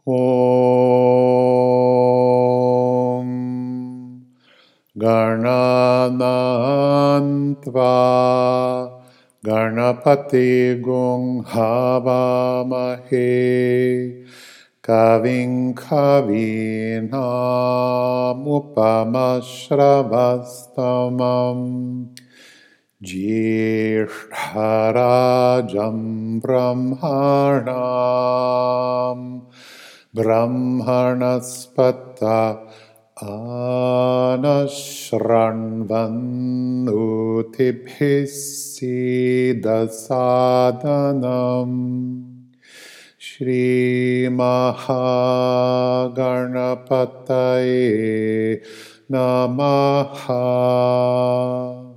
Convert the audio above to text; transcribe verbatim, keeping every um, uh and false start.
Om Gananaant Va Ganapati Gung Havamahe Kaving Kavinam Upamashravastamam Jyeshtarajam Brahmanam Brahmanaspata Anashranvanutibhisidasadanam Shri Mahaganapataye Namaha